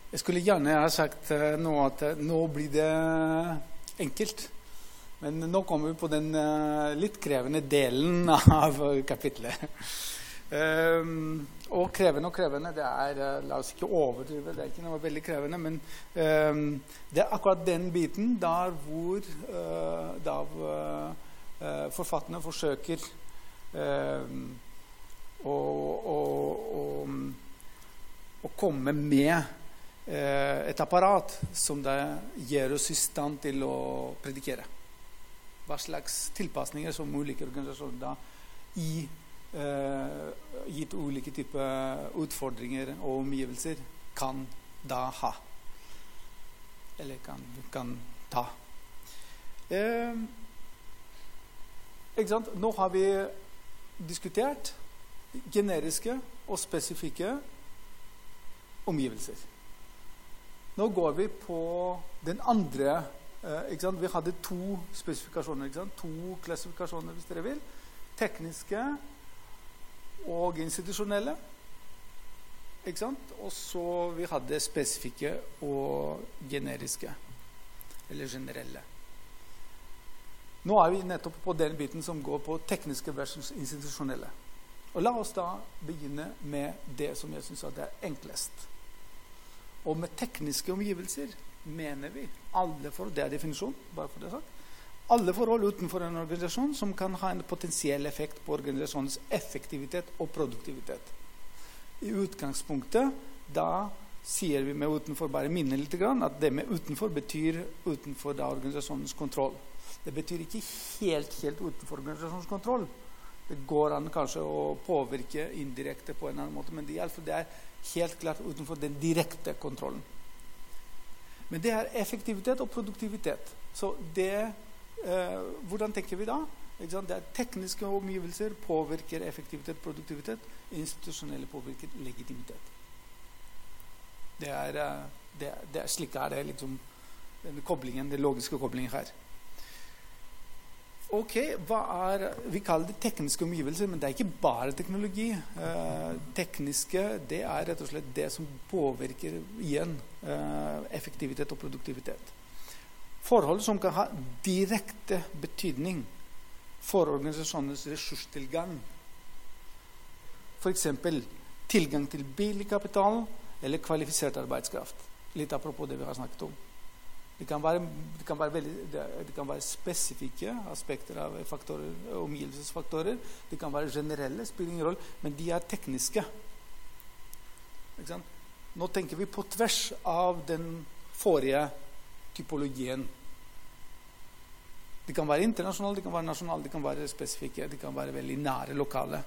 Jeg skulle gjerne ha sagt nå at nå blir det enkelt. Men nå kommer vi på den litt krevende delen av kapitlet. Og krevende, det la oss ikke overdrive, det ikke noe veldig krevende, men det akkurat den biten der hvor forfatterne forsøker å komme med et apparat som det gjør oss i stand til å predikere. Hva slags tilpasninger som ulike organisasjoner da gitt ulike typer utfordringer og omgivelser kan da ha. Eller kan ta. Ikke sant? Nå har vi diskutert generiske og spesifikke omgivelser. Nå går vi på den andre, ikke sant? Vi hadde 2 spesifikasjoner, ikke sant? 2 klassifikasjoner hvis dere vil. Tekniske og institusjonelle, ikke sant? Og så vi hadde spesifikke og generiske, eller generelle. Nå vi nettopp på den biten som går på tekniske versus institusjonelle. Og la oss da begynne med det som jeg synes er enklest. Og med tekniske omgivelser mener vi alle forhold, det definisjon, bare for det sagt, alle forhold utenfor en organisasjon som kan ha en potensiell effekt på organisasjonens effektivitet og produktivitet. I utgangspunktet, da sier vi med utenfor, bare minne litt grann, at det med utenfor betyr utenfor da organisasjonens kontroll. Det betyr ikke helt utenfor organisasjonens kontroll. Det går an kanskje å påvirke indirekte på en annen måte, men det helt klart utenfor den direkte kontrollen. Men det effektivitet og produktivitet. Så hvordan tenker vi da? Det tekniske omgivelser påvirker effektivitet, produktivitet, institusjonelle påvirker legitimitet. Slik det liksom den logiske koblingen her. Ok, vi kaller det tekniske omgivelser, men det ikke bare teknologi. Tekniske, det rett og slett det som påvirker igjen effektivitet og produktivitet. Forhold som kan ha direkte betydning for organisasjonens ressurstilgang. For eksempel tilgang til billig kapital eller kvalifisert arbeidskraft. Litt apropos det vi har snakket om. Det kan være spesifikke aspekter av faktorer, omgivelsesfaktorer. Det kan være generelle, spiller ingen rolle, men de tekniske. Ikke sant? Nå tenker vi på tvers av den forrige typologien. Det kan være internasjonale, det kan være nasjonale, det kan være spesifikke, det kan være veldig nære lokale.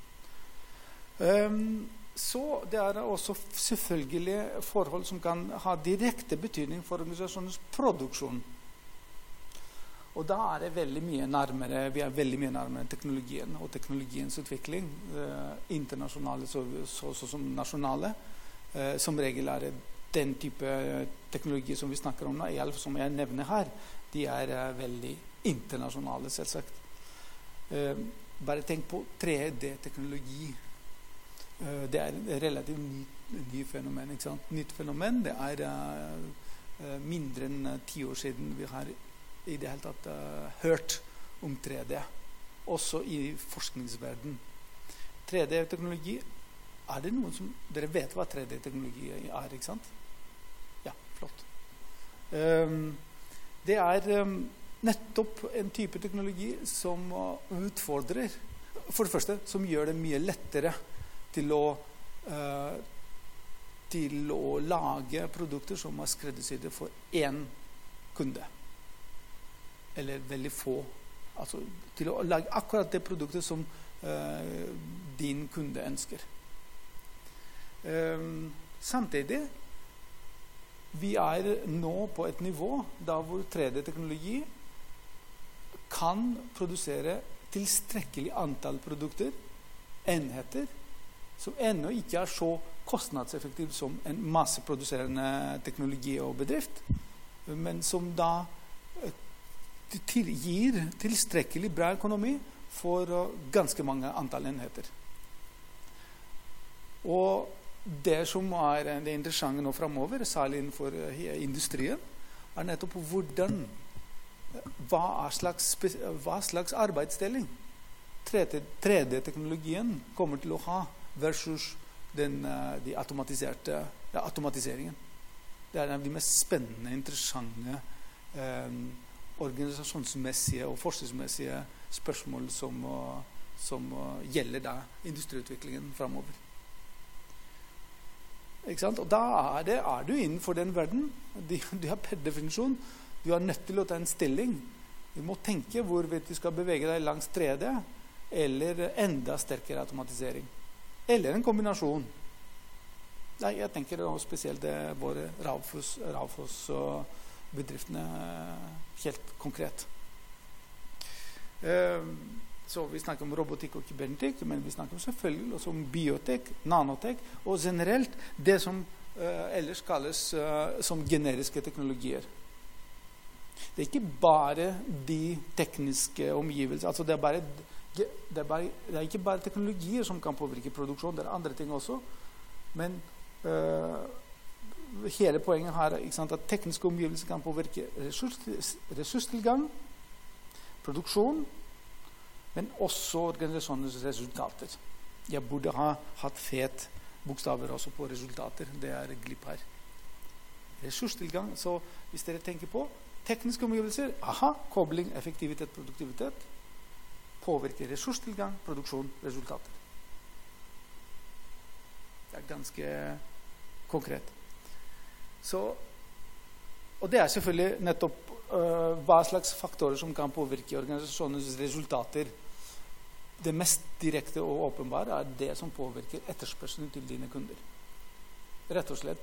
Så det også selvfølgelig forhold som kan ha direkte betydning for organisasjonens produksjon. Og da det veldig mye nærmere, vi veldig mye nærmere teknologien og teknologiens utvikling, internasjonale så som nasjonale. Som regel det den type teknologi som vi snakker om nå, i alle fall som jeg nevner her, de veldig internasjonale selvsagt. Bare tenk på 3D-teknologi. Det relativt ny fenomen, ikke sant? Nytt fenomen, det mindre enn 10 år siden vi har i det hele tatt hørt om 3D, også i forskningsverden. 3D-teknologi, det noen som, dere vet hva 3D-teknologi ikke sant? Ja, flott. Det nettopp en type teknologi som utfordrer, for det første, som gjør det mye lettere til å lage produkter som skreddersydde for én kunde. Eller veldig få. Altså til å lage akkurat det produktet som din kunde ønsker. Samtidig, vi nå på et nivå da hvor 3D-teknologi kan produsere tilstrekkelig antall produkter, enheter, som ennå ikke så kostnadseffektiv som en masseproduserende teknologi og bedrift, men som da gir tilstrekkelig bra økonomi for ganske mange antall enheter. Og det som det interessante nå fremover, særlig innenfor industrien, nettopp hva slags arbeidsdeling 3D-teknologien kommer til å ha versus automatiseringen. Det en av de mest spennende, interessante organisasjonsmessige og forskningsmessige spørsmål som gjelder da industriutviklingen fremover. Ikke sant? Og da du innenfor den verden. Du har per definisjon, du er nødt til å ta en stilling. Du må tenke hvorvidt du skal bevege deg langs 3D, eller enda sterkere automatisering. Eller en kombinasjon. Nei, jeg tenker spesielt våre Raufoss-bedriftene helt konkret. Så vi snakker om robotikk og kybernetikk, men vi snakker selvfølgelig også om biotek, nanotek, og generelt det som ellers kalles som generiske teknologier. Det ikke bare de tekniske omgivelser, altså det ikke bare teknologier som kan påvirke produksjon, det andre ting også, men hele poenget her at tekniske omgivelser kan påvirke ressurstilgang, produksjon, men også organisasjonens resultater. Jeg burde ha hatt fet bokstaver også på resultater. Det glipp her. Ressurstilgang, så hvis dere tenker på tekniske omgivelser, kobling, effektivitet, produktivitet, påvirker ressurstilgang, produksjon, resultater. Det ganske konkret. Så, og det selvfølgelig nettopp hva slags faktorer som kan påvirke organisasjonens resultater. Det mest direkte og åpenbare det som påvirker etterspørselen til dine kunder. Rett og slett,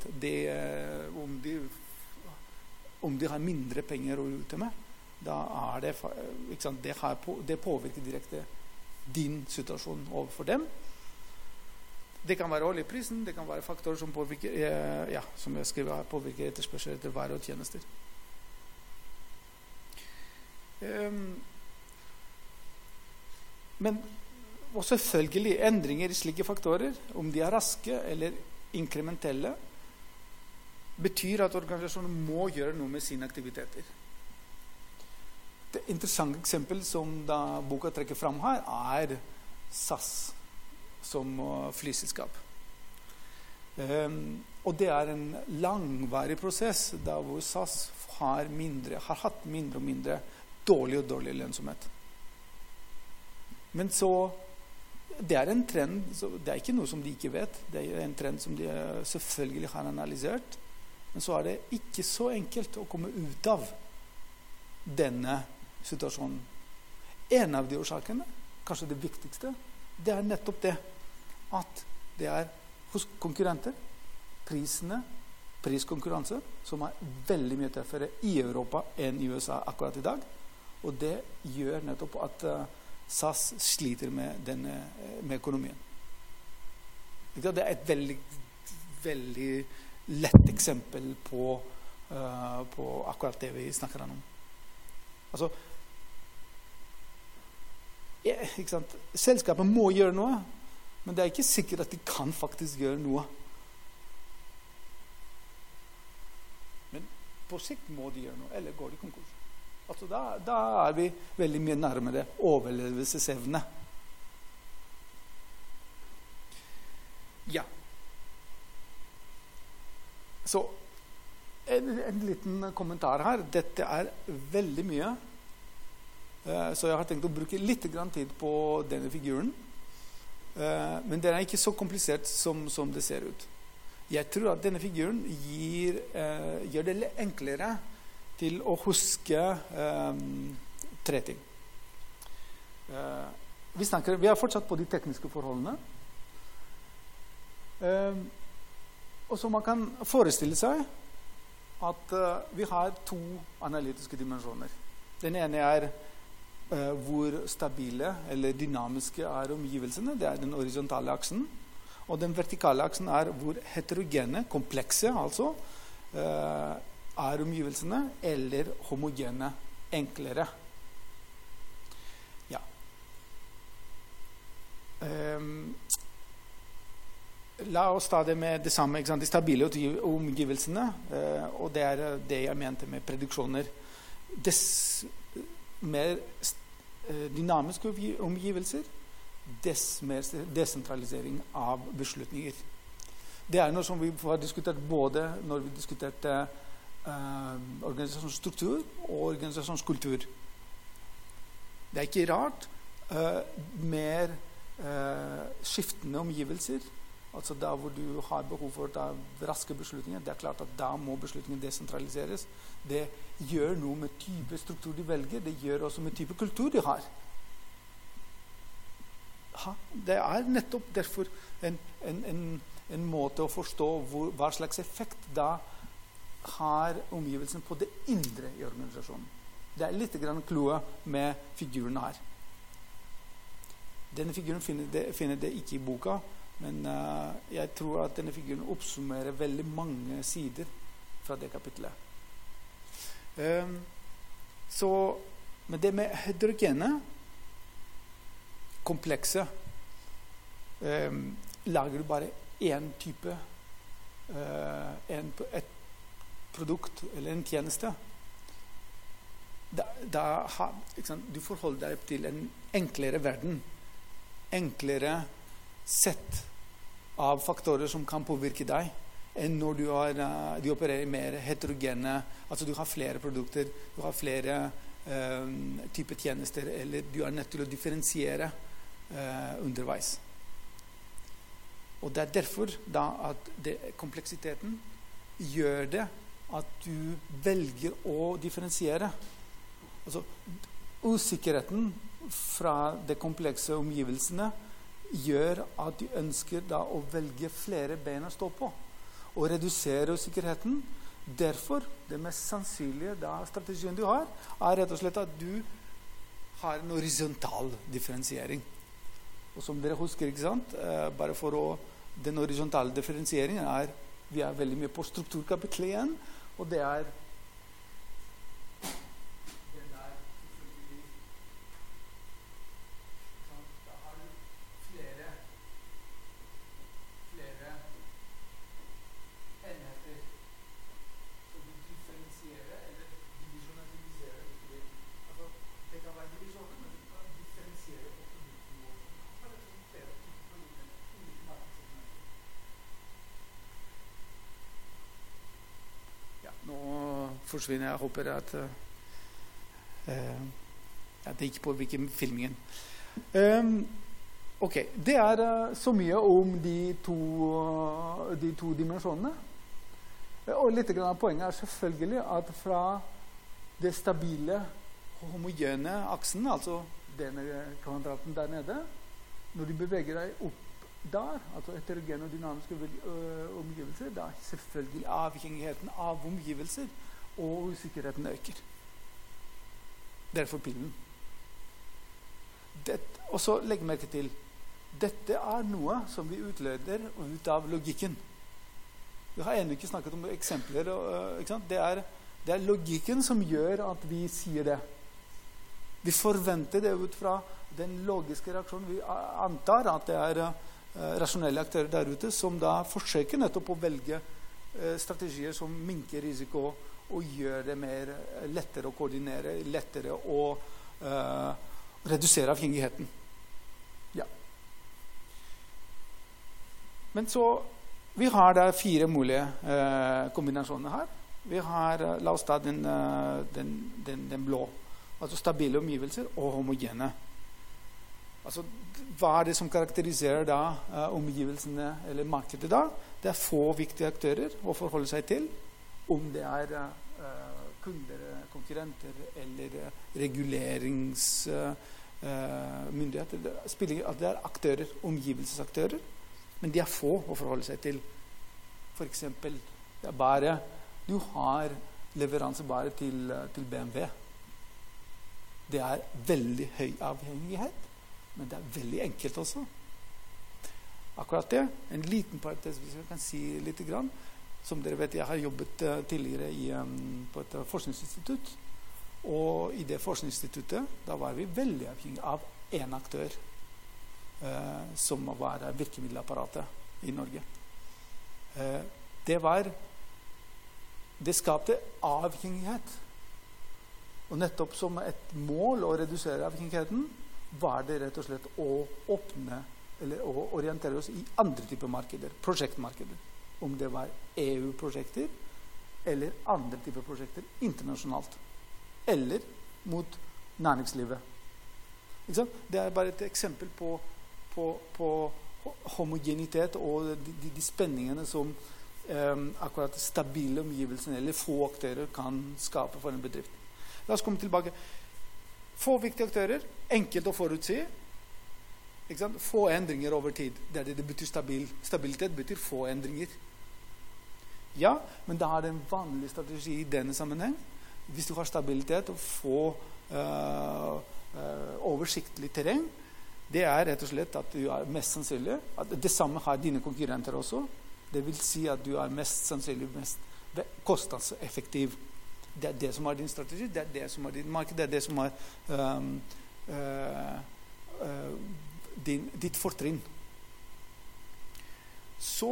om de har mindre penger å rute med, da det, ikke sant, det påvirker direkte din situasjon overfor dem. Det kan være oljeprisen, det kan være faktorer som påvirker, som jeg skriver her, påvirker etterspørsel etter varer og tjenester. Men også selvfølgelig endringer i slike faktorer, om de raske eller inkrementelle, betyr at organisasjonen må gjøre noe med sine aktiviteter. Det interessante eksempel som da boka trekker fram her, SAS som flyselskap. Og det en langvarig prosess der hvor SAS har hatt mindre og mindre dårlig og dårlig lønnsomhet. Men så, det en trend, det ikke noe som de ikke vet, det en trend som de selvfølgelig har analysert, men så det ikke så enkelt å komme ut av denne situasjonen. En av de årsakene, kanskje det viktigste, det nettopp det, at det hos konkurrenter, priskonkurranse, som veldig mye tøffere i Europa enn i USA akkurat i dag, og det gjør nettopp at SAS sliter med økonomien. Det et veldig, veldig lett eksempel på akkurat det vi snakker om. Altså, ikke sant? Selskapet må gjøre noe, men det ikke sikkert at de kan faktisk gjøre noe. Men på sikt må de gjøre noe, eller går de konkurs. Altså da vi veldig mye nærmere overlevelsesevne. Ja. Så en liten kommentar her. Dette veldig mye. Så jeg har tenkt å bruke litt grann tid på denne figuren. Men den ikke så komplisert som det ser ut. Jeg tror at denne figuren gjør det litt enklere til å huske 3 ting. Vi har fortsatt på de tekniske forholdene. Og så man kan forestille seg at vi har 2 analytiske dimensjoner. Den ene hvor stabile eller dynamiske omgivelsene. Det den horisontale aksen. Og den vertikale aksen hvor heterogene, komplekse altså, omgivelsene, eller homogene, enklere. Ja. La oss ta det med det samme, ikke sant? De stabile omgivelsene, og det det jeg mente med prediksjoner. Dess mer dynamiske omgivelser, dess mer desentralisering av beslutninger. Det noe som vi har diskutert både når vi diskuterte organisasjonsstruktur og organisasjonskultur. Det ikke rart mer skiftende omgivelser, altså da hvor du har behov for raske beslutninger. Det klart at da må beslutningen desentraliseres. Det gjør noe med type struktur de velger, det gjør også med type kultur de har. Det nettopp derfor en måte å forstå hva slags effekt da har omgivelsen på det indre i organisasjonen. Det litt grann kloet med figuren her. Denne figuren finner det ikke i boka, men jeg tror at denne figuren oppsummerer veldig mange sider fra det kapitlet. Men det med heterogene, komplekse, lager du bare en type, et produkt eller en tjeneste. Du forholder deg til en enklere verden, enklere sett av faktorer som kan påvirke deg, enn når du opererer mer heterogene, altså du har flere produkter, du har flere typer tjenester, eller du nødt til å differensiere underveis. Og det derfor da at kompleksiteten gjør det at du velger å differensiere. Altså, usikkerheten fra de komplekse omgivelsene gjør at du ønsker da å velge flere ben å stå på og redusere usikkerheten. Derfor, det mest sannsynlige da strategien du har, rett og slett at du har en horisontal differensiering. Og som dere husker, ikke sant? Bare for den horisontale differensieringen vi veldig mye på strukturkapitlet igjen, og det forsvinner. Jeg håper at det ikke påvirker filmingen. Ok, det så mye om de to dimensjonene. Og litt grann av poenget selvfølgelig at fra det stabile, homogene aksen, altså denne kvadraten der nede, når du beveger deg opp der, altså heterogene og dynamiske omgivelser, da selvfølgelig avhengigheten av omgivelser og usikkerheten øker. Derfor pilen. Og så legg merke til, dette noe som vi utleder ut av logikken. Vi har ennå ikke snakket om eksempler. Ikke sant? Det logikken som gjør at vi sier det. Vi forventer det ut fra den logiske reaksjonen. Vi antar at det rasjonelle aktører der ute som da forsøker nettopp å velge strategier som minker risiko og gjør det mer lettere å koordinere, lettere å redusere avhengigheten. Ja. Men så, vi har da 4 mulige kombinasjoner her. Vi har, la oss ta den blå, altså stabile omgivelser og homogene. Altså, hva det som karakteriserer da omgivelsene eller markedet da? Det få viktige aktører å forholde seg til, om det kunder, konkurrenter eller reguleringsmyndigheter. Det aktører, omgivelsesaktører, men de få å forholde seg til. For eksempel, du har leveranse bare til BMW. Det veldig høy avhengighet, men det veldig enkelt også. Akkurat det, en liten parentes hvis jeg kan si litt grann. Som dere vet, jeg har jobbet tidligere på et forskningsinstitutt, og i det forskningsinstituttet da var vi veldig avhengig av en aktør som var virkemiddelapparatet. i Norge. Det skapte avhengighet. Og nettopp som et mål å redusere avhengigheten, var det rett og slett å åpne, eller å orientere oss i andre typer markeder, prosjektmarkeder. Om det var EU-prosjekter, eller andre typer prosjekter internasjonalt. Eller mot næringslivet. Ikke sant? Det bare et eksempel på homogenitet og de spenningene som akkurat stabile omgivelser eller få aktører kan skape for en bedrift. La oss komme tilbake. Få viktige aktører, enkelt å forutsi. Ikke sant? Få endringer over tid. Det betyr stabilitet betyr få endringer. Ja, men da er det en vanlig strategi i denne sammenheng. Hvis du har stabilitet og få oversiktlig terreng, det er rett og slett at du er mest sannsynlig, at det samme har dine konkurrenter også. Det vil si at du er mest sannsynlig mest kostnadseffektiv. Det er det som er din strategi, det er det som er din marked, det er det som er ditt fortrinn. Så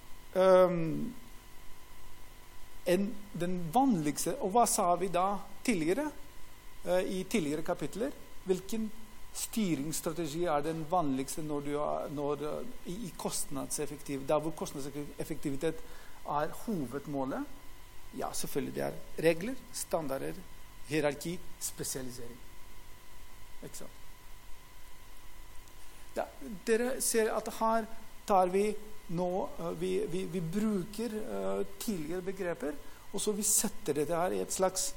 den vanligste, og hva sa vi da tidligere, i tidligere kapitler? Hvilken styringsstrategi er den vanligste i kostnadseffektiv, der hvor kostnadseffektivitet er hovedmålet? Ja, selvfølgelig det er regler, standarder, hierarki, spesialisering. Ikke sant? Ja, dere ser at her tar vi nå, vi bruker tidligere begreper, og så vi setter dette her i et slags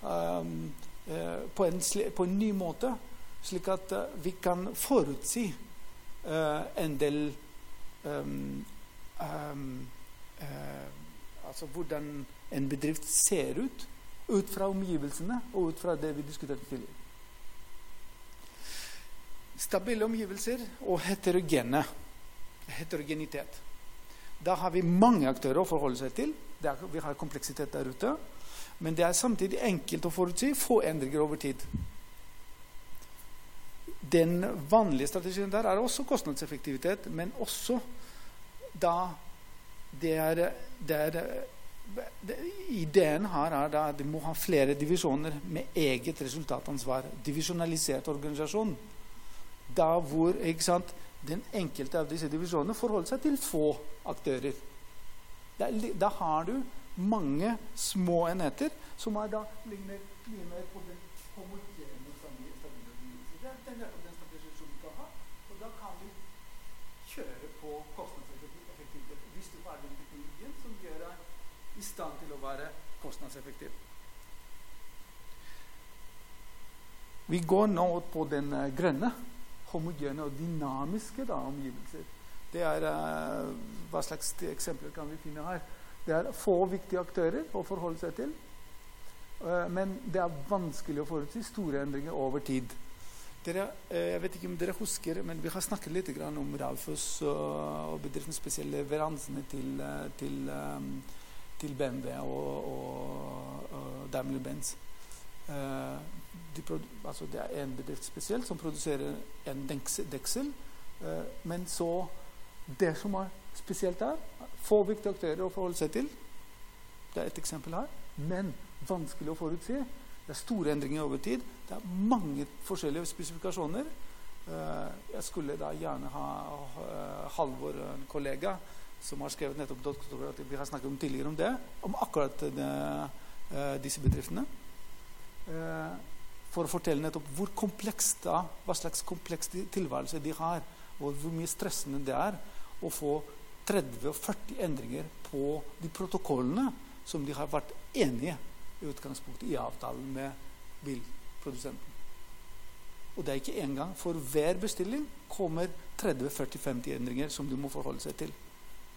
på en ny måte, slik at vi kan forutsi en del altså hvordan en bedrift ser ut fra omgivelsene og ut fra det vi diskuterte tidligere. Stabile omgivelser og heterogenitet. Da har vi mange aktører å forholde seg til. Vi har kompleksitet der ute. Men det er samtidig enkelt å forutsi få endringer over tid. Den vanlige strategien der er også kostnadseffektivitet, men også da ideen her er da at du må ha flere divisjoner med eget resultatansvar. Divisjonalisert organisasjon. Da hvor, ikke sant, den enkelte av disse divisjonene forholder seg til få aktører. Da har du mange små enheter som er da ligner på den homogene stabiliteten. Det er nettopp den strategien som vi kan ha, og da kan vi kjøre på kostnadseffektivitet hvis du har den teknologien som gjør deg i stand til å være kostnadseffektiv. Vi går nå på den grønne, homogene og dynamiske omgivelser. Det er hva slags eksempler kan vi finne her. Det er få viktige aktører å forholde seg til, men det er vanskelig å forutsi store endringer over tid. Jeg vet ikke om dere husker, men vi har snakket litt om Raufoss og bedriftens spesielle leveransene til BMW og Daimler-Benz. Det er en bedrift spesielt som produserer en deksel, men så det som er spesielt er få viktige aktører å forholde seg til. Det er et eksempel her, men vanskelig å forutsi. Det er store endringer over tid. Det er mange forskjellige spesifikasjoner. Jeg skulle da gjerne ha Halvor, en kollega, som har skrevet nettopp doktorat, vi har snakket om tidligere om det, om akkurat disse bedriftene. For å fortelle nettopp hvor komplekst da, hva slags kompleks tilværelse de har, og hvor mye stressende det er å få 30 og 40 endringer på de protokollene som de har vært enige i utgangspunktet i avtalen med bilprodusenten. Og det er ikke engang for hver bestilling kommer 30, 40, 50 endringer som du må forholde seg til.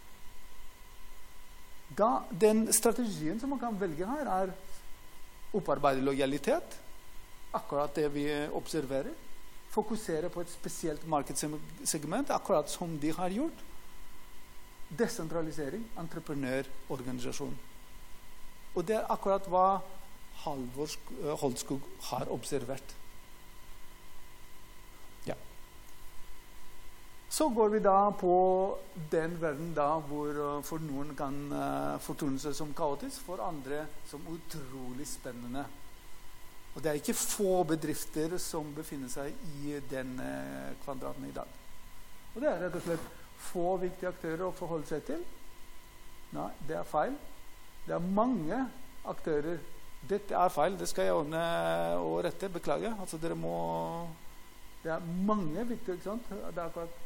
Da, den strategien som man kan velge her er opparbeide lojalitet, akkurat det vi observerer, fokusere på et spesielt markedssegment, akkurat som de har gjort, desentralisering, entreprenørorganisasjon. Og det er akkurat hva Halvor Holtskog har observert. Ja. Så går vi da på den verden da hvor for noen kan fortone seg som kaotisk, for andre som utrolig spennende. Og det ikke få bedrifter som befinner seg i den kvadraten i dag. Og det rett og slett få viktige aktører å forholde seg til. Nei, det feil. Det mange aktører. Dette feil, det skal jeg ordne og rette, beklager. Altså dere må... Det mange viktige, ikke sant? Det akkurat...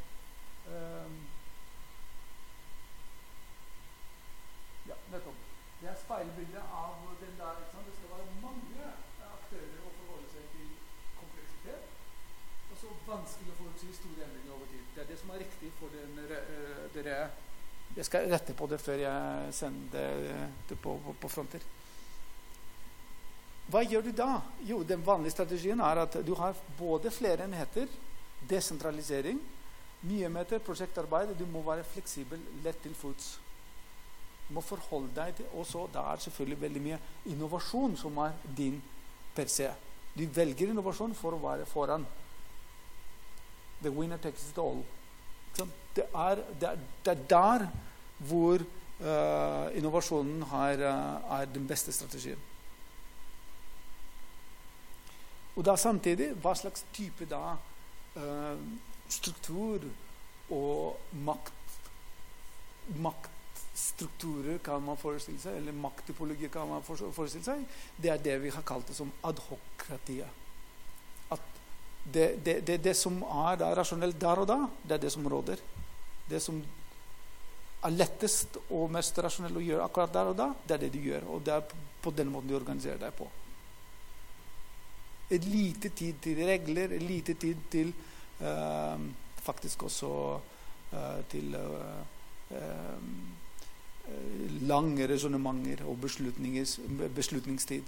ja, nettopp. Det speilbildet av den der, ikke sant? Det skal være mange aktører å forholde seg til kompleksitet, og så vanskelig å forutse store endringer over tid. Det det som riktig for dere. Jeg skal rette på det før jeg sender det på fronter. Hva gjør du da? Jo, den vanlige strategien at du har både flere enheter, desentralisering, mye meter prosjektarbeid, du må være fleksibel, lett til fots. Du må forholde deg til, og så det selvfølgelig veldig mye innovasjon som din per se. Du velger innovasjon for å være foran. The winner takes it all. Det der hvor innovasjonen den beste strategien. Og da samtidig, hva slags type da struktur og maktstrukturer kan man forestille seg, eller makttypologi kan man forestille seg, det det vi har kalt det som adhokratiet. At det som da rasjonelt der og da, det det som råder. Det som lettest og mest rasjonelt å gjøre akkurat der og da, det det du gjør, og det på den måten du organiserer deg på. Et lite tid til regler, et lite tid til faktisk også til lange resonnementer og beslutningstid.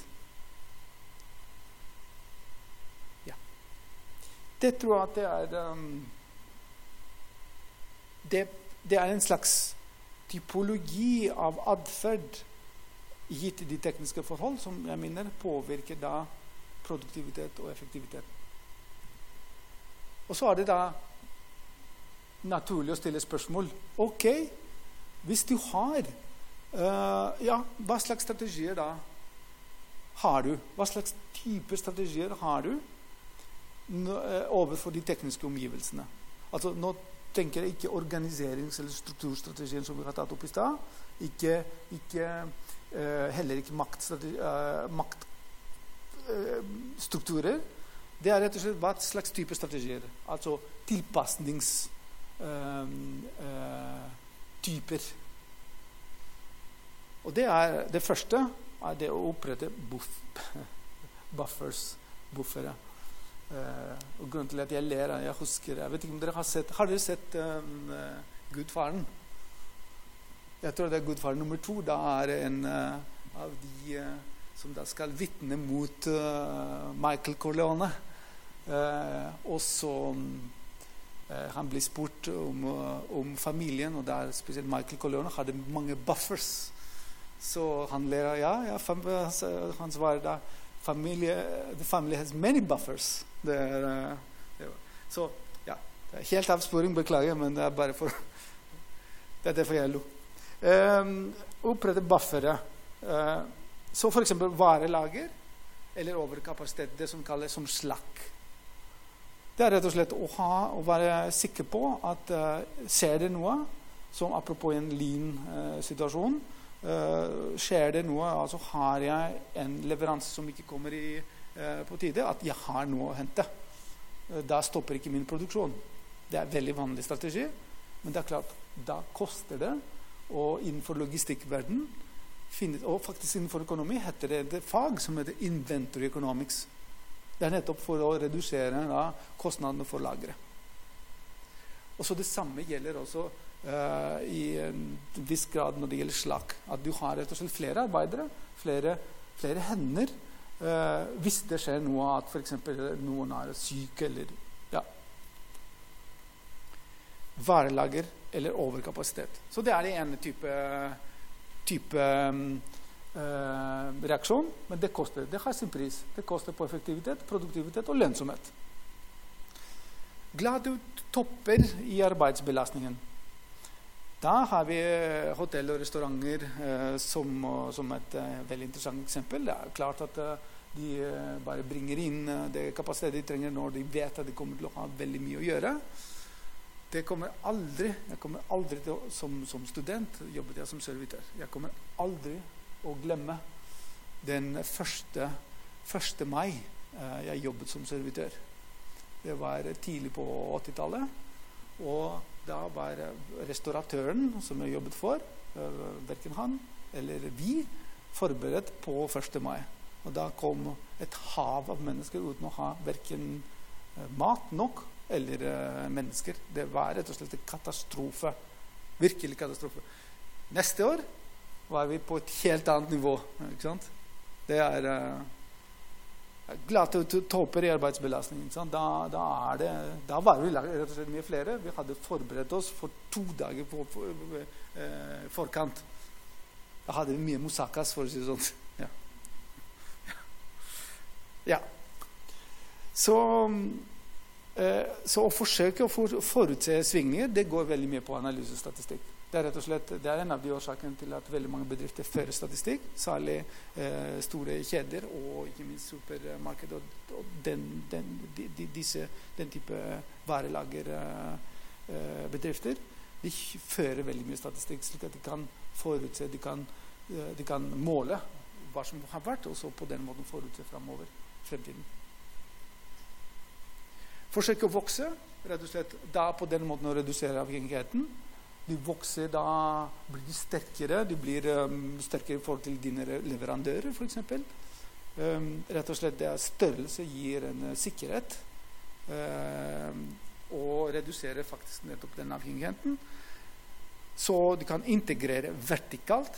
Ja. Det tror jeg at det en slags typologi av adferd gitt de tekniske forhold som jeg mener påvirker da produktivitet og effektivitet. Og så det da naturlig å stille spørsmål. Ok, hvis du har hva slags strategier da har du? Hva slags type strategier har du overfor de tekniske omgivelsene? Altså, nå tenker jeg ikke organiserings- eller strukturstrategien som vi har tatt opp i sted. Heller ikke maktstrukturer. Det rett og slett hva slags type strategier. Altså tilpasningstyper. Og det første det å opprette buffere. Og grunnen til at jeg ler, jeg husker, jeg vet ikke om dere har dere sett Gudfaren? Jeg tror det Gudfaren nummer 2, da en av de som da skal vitne mot Michael Corleone. Og så han blir spurt om familien, og der spesielt Michael Corleone hadde mange buffers. Så han ler, han svarer da, the family has many buffers. Så, ja, det helt avsporing, beklager, men det bare for det derfor jeg lo. Opprette buffere. Så for eksempel varelager eller overkapasitet, det som kalles som slakk. Det rett og slett å være sikker på at ser det noe, som apropos en lean-situasjon, skjer det noe, altså har jeg en leveranse som ikke kommer på tide, at jeg har noe å hente. Da stopper ikke min produksjon. Det veldig vanlig strategi, men det klart, da koster det, og innenfor logistikkverden, og faktisk innenfor økonomi heter det fag som heter inventory economics. Det nettopp for å redusere da, kostnadene for lageret. Og så det samme gjelder også i en viss grad når det gjelder slakk. At du har rett og slett flere arbeidere, flere hender, hvis det skjer noe at for eksempel noen syk eller varelager eller overkapasitet. Så det det ene type reaksjon, men det koster. Det har sin pris. Det koster på effektivitet, produktivitet og lønnsomhet. Glad du topper i arbeidsbelastningen. Da har vi hotell og restauranter som et veldig interessant eksempel. Det klart at de bare bringer inn det kapasitet de trenger når de vet at de kommer til å ha veldig mye å gjøre. Jeg kommer aldri til, som student jobbet jeg som servitør. Jeg kommer aldri å glemme den 1. mai jeg jobbet som servitør. Det var tidlig på 80-tallet, og da var restauratøren som jeg jobbet for, hverken han eller vi, forberedt på 1. mai. Og da kom et hav av mennesker uten å ha hverken mat nok eller mennesker. Det var rett og slett en katastrofe. Virkelig katastrofe. Neste år var vi på et helt annet nivå. Ikke sant? Det jeg er glad til å topper i arbeidsbelastningen. Da var vi rett og slett mye flere. Vi hadde forberedt oss for 2 dager på forkant. Da hadde vi mye musakas, for å si det sånn. Ja. Så å forsøke å forutse svingninger, det går veldig mye på analysestatistikk. Det rett og slett, det en av de årsakene til at veldig mange bedrifter fører statistikk, særlig store kjeder og ikke minst supermarked og den type varelager bedrifter, de fører veldig mye statistikk, slik at de kan forutse, de kan måle hva som har vært, og så på den måten forutse fremtiden. Forsøke å vokse, rett og slett, da på den måten å redusere avhengigheten. De vokser, da blir de sterkere. De blir sterkere i forhold til dine leverandører, for eksempel. Rett og slett, det størrelse gir en sikkerhet, og reduserer faktisk nettopp den avhengigheten. Så de kan integrere vertikalt.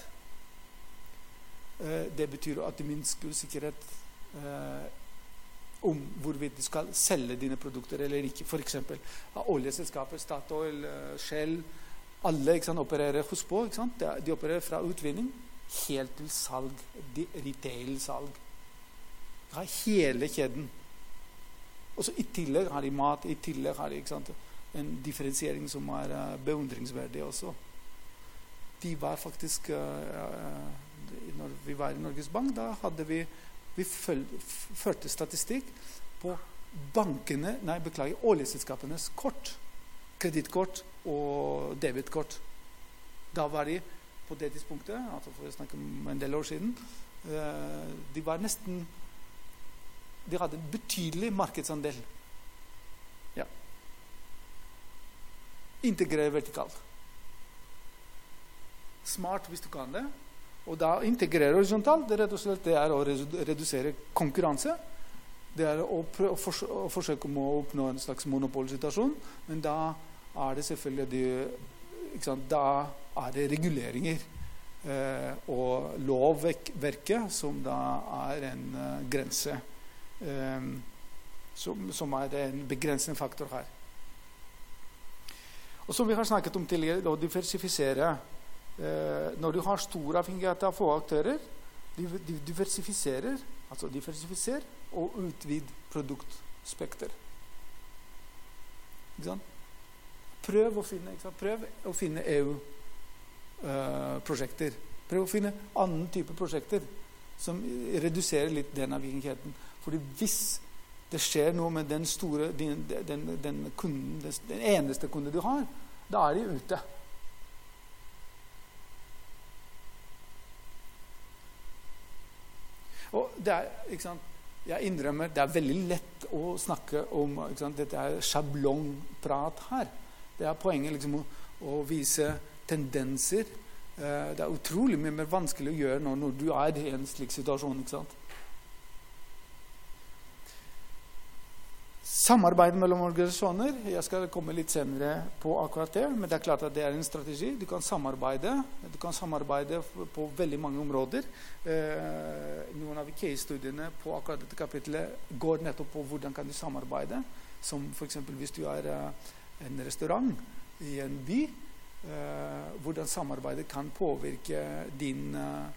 Det betyr at de minsker sikkerhet om hvorvidt du skal selge dine produkter eller ikke. For eksempel oljeselskaper, Statoil, Shell, alle opererer hos på. De opererer fra utvinning helt til salg, retail-salg. De har hele kjeden. Og så i tillegg har de mat, i tillegg har de en differensiering som beundringsverdig også. De var faktisk, når vi var i Norges Bank, da hadde vi førte statistikk på oljeselskapenes kort, kredittkort og debitkort. Da var de på det tidspunktet, altså for å snakke om en del år siden, de hadde en betydelig markedsandel. Ja. Integrere vertikalt. Smart hvis du kan det. Og da integrere horisontalt, det rett og slett det å redusere konkurranse. Det å forsøke å oppnå en slags monopolsituasjon, men da det selvfølgelig da det reguleringer og lovverket som da en grense, som en begrensende faktor her. Og som vi har snakket om tidligere, å diversifisere. Når du har stor avhengighet av få aktører, diversifiser og utvid produktspekter. Prøv å finne EU-prosjekter. Prøv å finne annen type prosjekter som reduserer litt den avhengigheten. Fordi hvis det skjer noe med den kunden, den eneste kunden du har, da de ute. Og jeg innrømmer, det veldig lett å snakke om dette sjablongprat her. Det poenget å vise tendenser. Det utrolig mye mer vanskelig å gjøre når du i en slik situasjon, ikke sant? Samarbeid mellom organisasjoner, jeg skal komme litt senere på akkurat det, men det klart at det en strategi. Du kan samarbeide på veldig mange områder. Noen av case-studiene på akkurat dette kapitlet går nettopp på hvordan kan du samarbeide, som for eksempel hvis du en restaurant i en by, hvordan samarbeidet kan påvirke din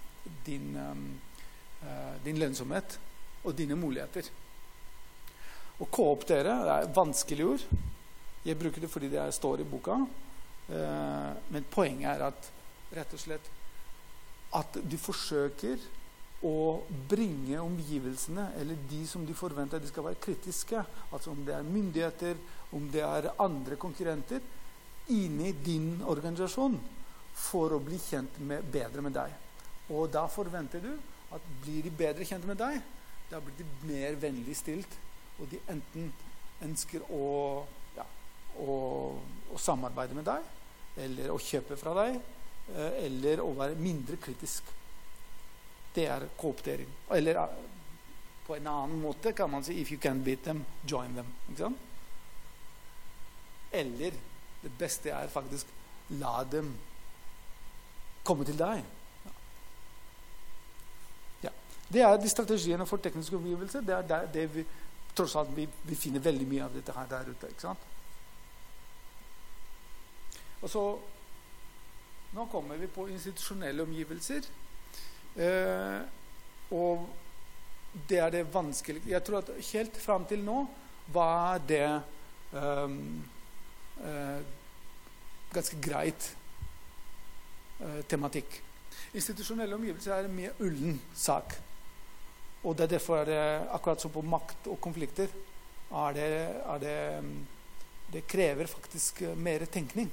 lønnsomhet og dine muligheter. Å kooptere, det vanskelig ord. Jeg bruker det fordi det står i boka. Men poenget er at rett og slett at du forsøker å bringe omgivelsene, eller de som du forventer de skal være kritiske, altså om det er myndigheter, om det er andre konkurrenter, inn i din organisasjon for å bli kjent bedre med deg. Og da forventer du at blir de bedre kjent med deg, da blir de mer vennlig stilt, og de enten ønsker å samarbeide med deg, eller å kjøpe fra deg, eller å være mindre kritisk. Det er kooptering. Eller på en annen måte kan man si if you can't beat them, join them. Ikke sant? Eller det beste er faktisk la dem komme til deg. Ja. Det er de strategiene for teknisk omgivelse. Det er det vi tross alt vi finner veldig mye av dette her der ute. Ikke sant? Og så nå kommer vi på institusjonelle omgivelser. Og det er det vanskelige. Jeg tror at helt frem til nå var det ganske greit tematikk. Institusjonelle omgivelser er en mye ullen sak. Og det er derfor akkurat som på makt og konflikter det krever faktisk mer tenkning.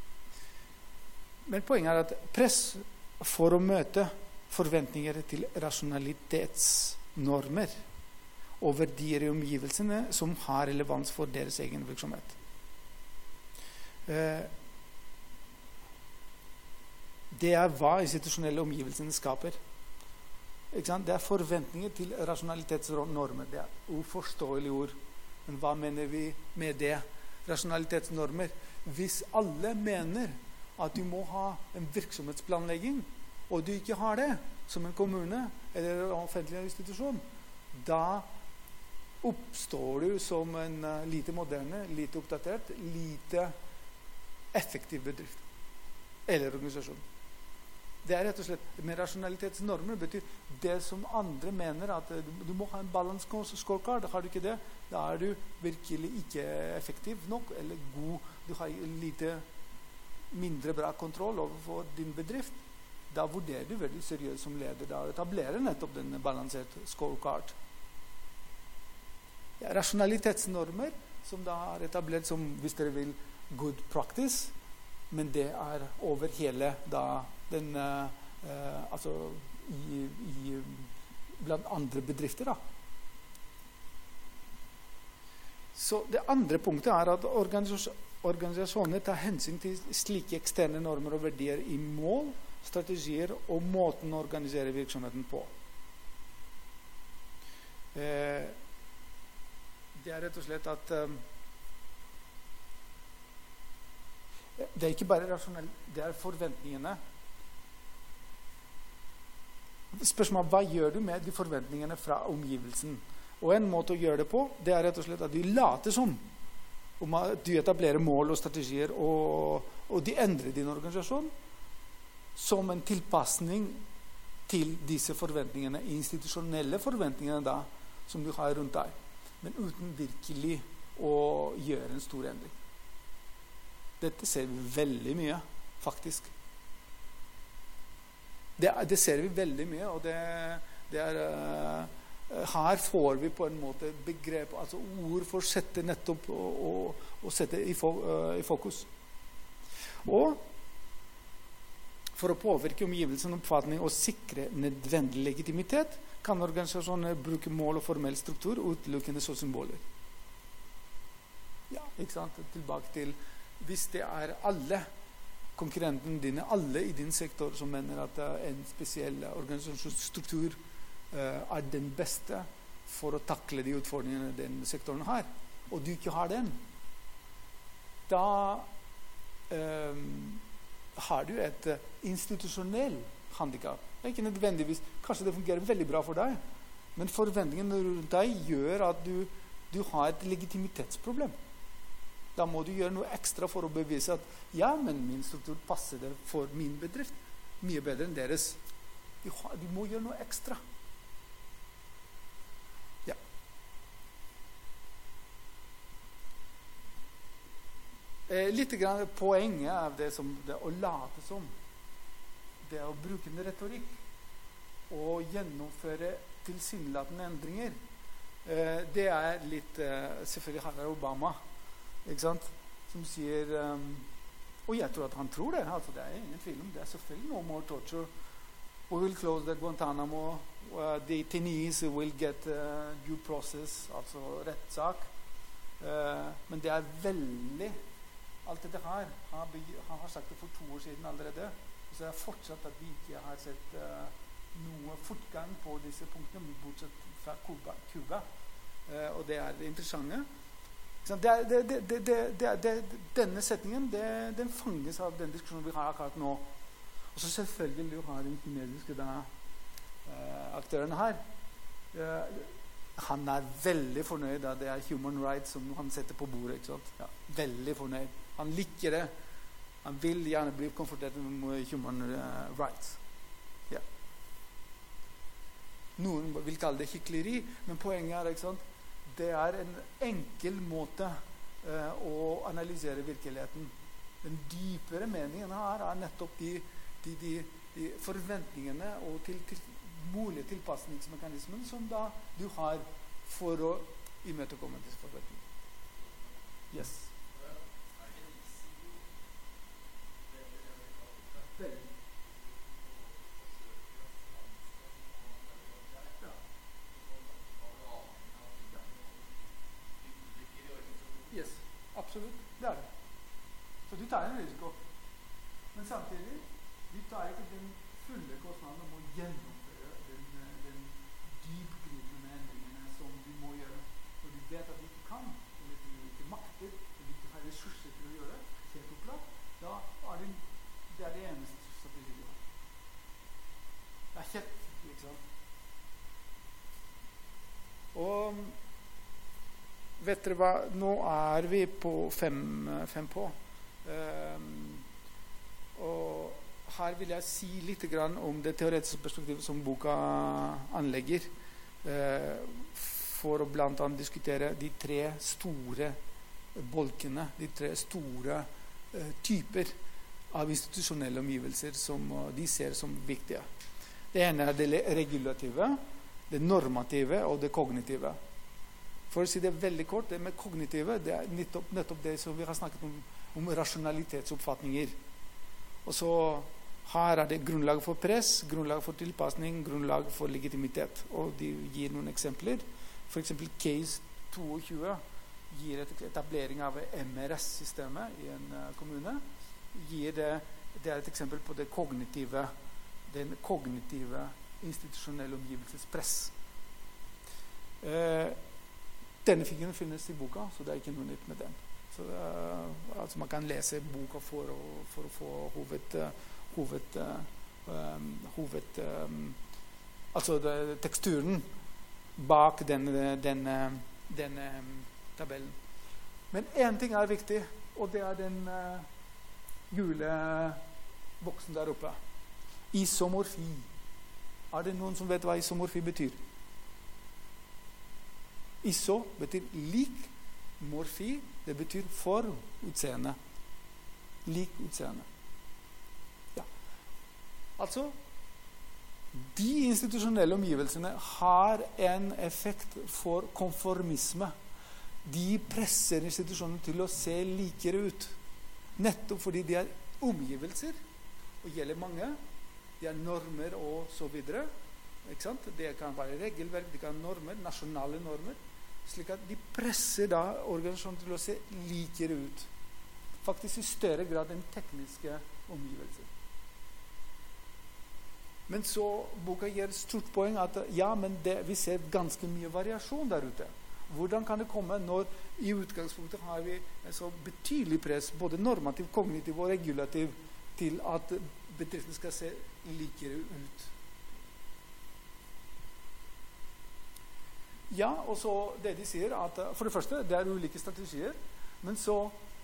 Men poenget er at press for å møte forventninger til rasjonalitetsnormer og verdier i omgivelsene som har relevans for deres egen virksomhet. Det er hva institusjonelle omgivelsene skaper. Ikke sant? Det er forventninger til rasjonalitetsnormer. Det er uforståelige ord. Men hva mener vi med det? Rasjonalitetsnormer. Hvis alle mener at du må ha en virksomhetsplanlegging, og du ikke har det, som en kommune eller en offentlig institusjon, da oppstår du som en lite moderne, lite oppdatert, lite effektiv bedrift eller organisasjon. Det er rett og slett med rasjonalitetsnormer betyr det som andre mener at du må ha en balanced scorecard. Har du ikke det, da er du virkelig ikke effektiv nok eller god. Du har lite mindre bra kontroll overfor din bedrift. Da vurderer du veldig seriøst som leder. Da etablerer nettopp den balansert scorecard. Ja, rasjonalitetsnormer som da er etablert som, hvis dere vil, good practice, men det er over hele da den altså blant andre bedrifter da. Så det andre punktet er at organisasjoner tar hensyn til slike eksterne normer og verdier i mål, strategier og måten å organisere virksomheten på. Det er rett og slett at det er ikke bare rasjonelt, det er forventningene. Spørsmålet, hva gjør du med de forventningene fra omgivelsen? Og en måte å gjøre det på, det er rett og slett at de later som om at du etablerer mål og strategier, og de endrer din organisasjon som en tilpassning til disse forventningene, institusjonelle forventningene da, som du har rundt deg, men uten virkelig å gjøre en stor endring. Dette ser vi veldig mye, faktisk. Det ser vi veldig mye, og det er her får vi på en måte begrep, altså ord for å sette nettopp og sette i fokus. Og for å påvirke omgivelsen oppfatning og sikre nødvendig legitimitet kan organisasjoner bruke mål og formell struktur utelukkende som symboler. Ja, ikke sant? Tilbake til hvis det er alle konkurrentene dine, alle i din sektor som mener at en spesiell organisasjonsstruktur er den beste for å takle de utfordringene den sektoren har, og du ikke har den, da har du et institusjonell handicap. Ikke nødvendigvis, kanskje det fungerer veldig bra for deg, men forventningene rundt deg gjør at du har et legitimitetsproblem. Da må du gjøre noe ekstra for å bevise at ja, men min struktur passer det for min bedrift mye bedre enn deres. Du må gjøre noe ekstra. Ja. litt grann poenget av det å late som. Det å bruke en retorikk og gjennomføre tilsynelatende endringer. Det litt selvfølgelig har Obama, ikke sant? Som sier og jeg tror at han tror det, altså det ingen tvil om det. Selvfølgelig no more torture. We will close the Guantanamo. The detainees will get due process, altså rettssak. Men det veldig alt dette her. Han har sagt det for 2 år siden allerede. Så det fortsatt at vi ikke har sett noe fortgang på disse punktene, bortsett fra Cuba. Og det det interessante. Denne setningen, den fanges av den diskusjonen vi har akkurat nå. Og så selvfølgelig du har den kinesiske aktøren her. Han veldig fornøyd av det human rights som han setter på bordet, ikke sant? Ja, veldig fornøyd. Han liker det. Han vil gjerne bli konfrontert med human rights. Ja. Noen vil kalle det hykleri, men poenget ikke sant? Det en enkel måte å analysere virkeligheten. Den dypere meningen her nettopp de forventningene og mulige tilpasningsmekanismen som da du har for å imøtekomme disse forventningene. Yes. Yes, absolutt. Det det. Så du tar en risiko. Men samtidig, du tar ikke den fulle kostnaden om å gjennomføre den dypgripende endringene som du må gjøre. Når du vet at du ikke kan, eller du ikke makter, eller du ikke har ressurser til å gjøre, helt opplagt, da det eneste strategi du har. Det kjett, ikke sant? Og vet dere hva? Nå vi på 5 på. Og her vil jeg si litt grann om det teoretiske perspektivet som boka anlegger, for å blant annet diskutere de 3 store bolkene, de 3 store typer av institusjonelle omgivelser som de ser som viktige. Det ene det regulative, det normative og det kognitive. For å si det veldig kort, det med kognitive, det nettopp det som vi har snakket om rasjonalitetsoppfatninger. Og så her det grunnlag for press, grunnlag for tilpasning, grunnlag for legitimitet. Og de gir noen eksempler. For eksempel Case 22 gir etablering av MRS-systemet i en kommune. Det et eksempel på den kognitive institusjonelle omgivelsespress. Denne figuren finnes i boka, så det ikke noe nytt med den. Så, altså man kan lese boka for å få altså teksturen bak den tabellen. Men en ting viktig, og det den gule boksen der oppe. Isomorfi. Det noen som vet hva isomorfi betyr? Iso betyr lik, morfi det betyr for utseende. Lik utseende. Ja. Altså, de institusjonelle omgivelsene har en effekt for konformisme. De presser institusjonene til å se likere ut. Nettopp fordi de omgivelser, og gjelder mange. De normer og så videre. Ikke sant? Det kan være regelverk, det kan normer, nasjonale normer. Slik at de presser da organisasjonen til å se likere ut. Faktisk i større grad enn tekniske omgivelser. Men så boka gir stort poeng at ja, men vi ser ganske mye variasjon der ute. Hvordan kan det komme når i utgangspunktet har vi en så betydelig press, både normativ, kognitiv og regulativ, til at bedriften skal se likere ut? Ja, og så det de sier at for det første, det ulike strategier, men så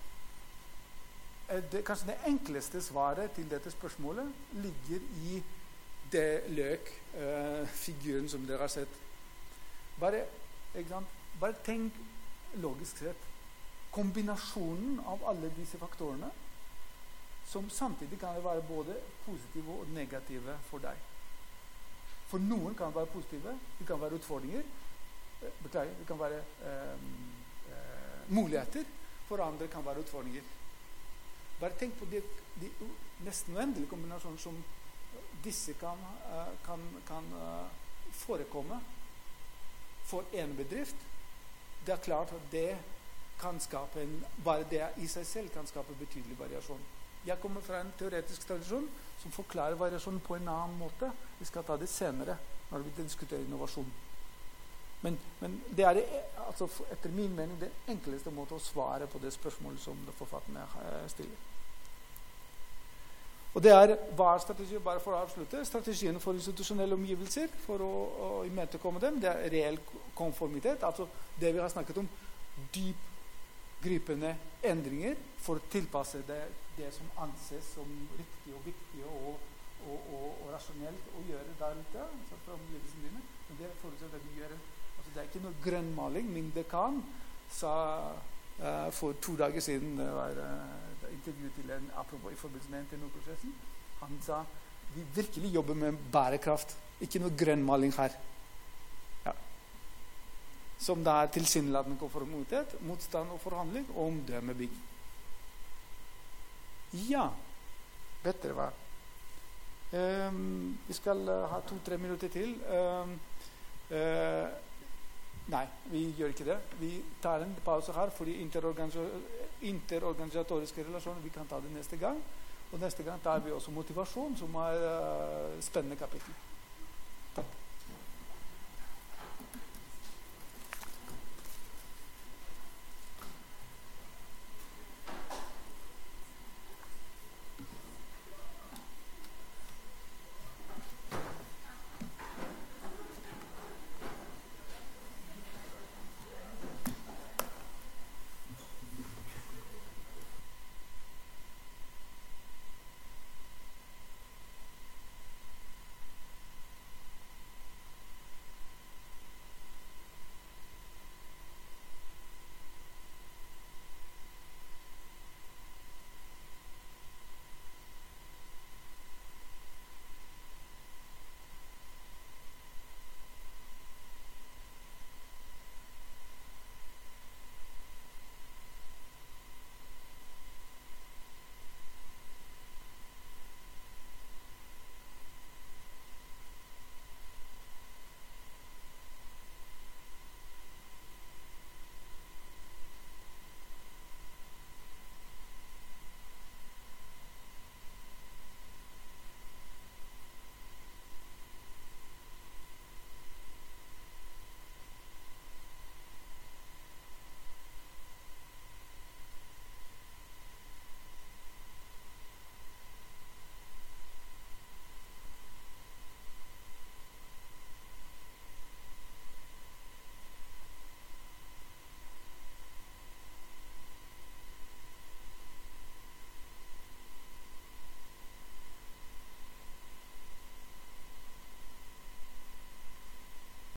kanskje det enkleste svaret til dette spørsmålet ligger i det løk-figuren som dere har sett. Bare tenk logisk sett. kombinasjonen av alle disse faktorene som samtidig kan være både positive og negative for deg. For noen kan være positive, det kan være utfordringer, det kan være muligheter, for andre kan være utfordringer. Bare tenk på de nesten uendelige kombinasjoner som disse kan forekomme for en bedrift. Det er klart at det kan skape bare det i seg selv kan skape betydelig variasjon. Jeg kommer fra en teoretisk tradisjon som forklarer variasjonen på en annen måte. Vi skal ta det senere når vi diskuterer innovasjon. Men det er altså, etter min mening den enkleste måte å svare på det spørsmålet som forfatterne stiller. Og det er, hva er strategi, bare for å avslutte, strategien for institusjonelle omgivelser, for å imøtekomme dem, det er reell konformitet, altså det vi har snakket om, dypgripende endringer for å tilpasse det som anses som riktig og viktig og rasjonelt å gjøre der ute, fra omgivelsene dine. Men det forutsetter at vi gjør, altså det er ikke noe grønnmaling, men det kan, sa for 2 dager siden, det var intervju til en apropos i forbindelse med NTNU-prosessen. Han sa, vi virkelig jobber med bærekraft, ikke noe grønnmaling her. Ja. Som det er tilsynelatende konformitet, motstand og forhandling, og omdømmebygging. Ja, vet dere hva? Vi skal ha 2-3 minutter til. Nei, vi gjør ikke det. Vi tar en pause her, fordi interorganisatoriske relasjoner, vi kan ta det neste gang. Og neste gang tar vi også motivasjon, som er spennende kapittel.